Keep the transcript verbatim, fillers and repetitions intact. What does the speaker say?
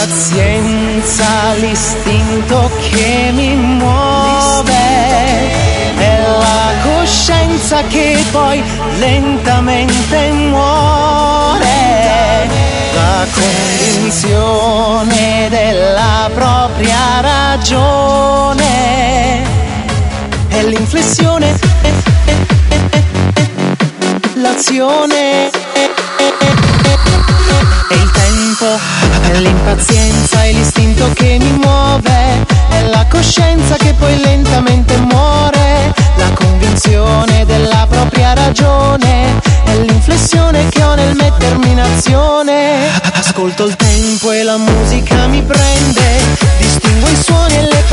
l'impazienza, l'istinto che mi muove, è la coscienza che poi lentamente muore, la convinzione della propria ragione, è l'inflessione, l'azione, è il tempo, è l'impazienza, è l'istinto che mi muove, è la coscienza che poi lentamente muore, la convinzione della propria ragione, è l'inflessione che ho nel mettermi in azione. Ascolto il tempo e la musica mi prende, distingo i suoni e le